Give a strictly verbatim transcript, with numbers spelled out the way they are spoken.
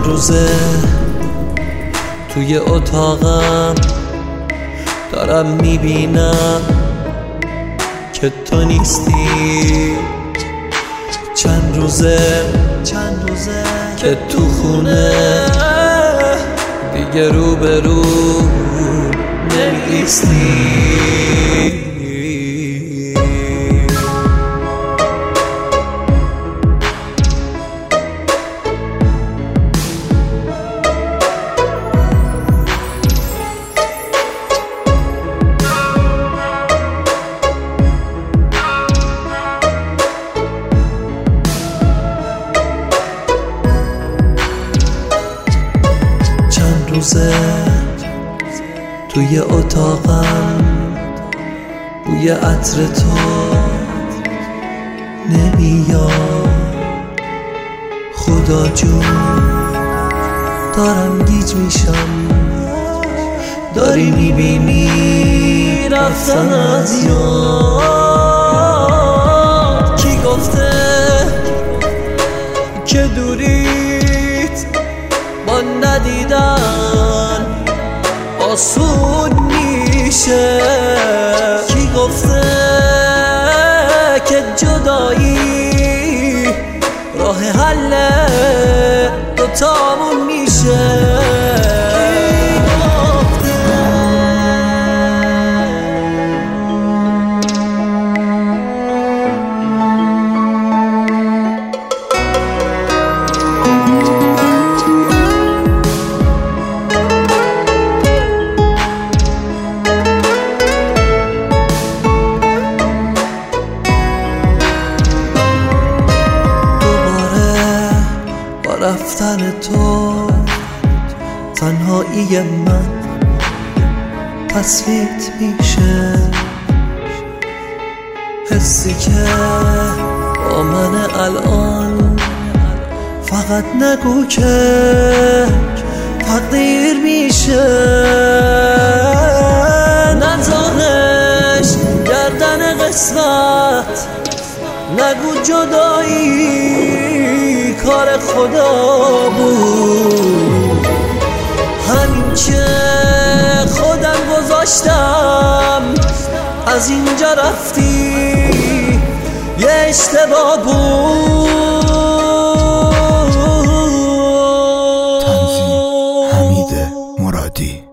روزه توی اتاقم دارم میبینم که تو نیستی. چند روزه چند روزه که تو خونه دیگه رو به رو نمی‌ایستی. روزه توی اتاقم بوی عطر تو نمیاد. خدا جون دارم گیج میشم، داری میبینی رفتن از یاد. کی گفته که دوریت با ندیدن آسون میشه؟ کی گفته که جدایی راه حل دوتامون میشه؟ رفتن تو تنهایی من تسلیت میشه. حسی که با من الان فقط نگو که تقدیر میشه. نذارش گردن قسمت، نگو جدایی کار خدا بود. همین که خودم گذاشتم از اینجا رفتی یه اشتباه بود. تنظیم حمید مرادی.